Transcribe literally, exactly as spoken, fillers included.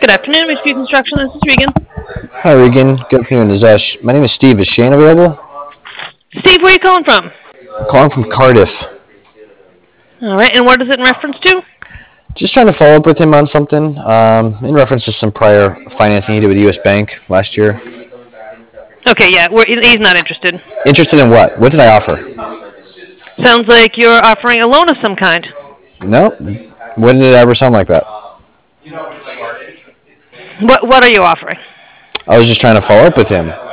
Good afternoon, Mister Construction. This is Regan. Hi, Regan. Good afternoon. Is, uh, Sh- my name is Steve. Is Shane available? Steve, where are you calling from? Calling from Cardiff. All right, and what is it in reference to? Just trying to follow up with him on something um, in reference to some prior financing he did with U S Bank last year. Okay, yeah, we're, he's not interested. Interested in what? What did I offer? Sounds like you're offering a loan of some kind. No. When did it ever sound like that? What What are you offering? I was just trying to follow up with him.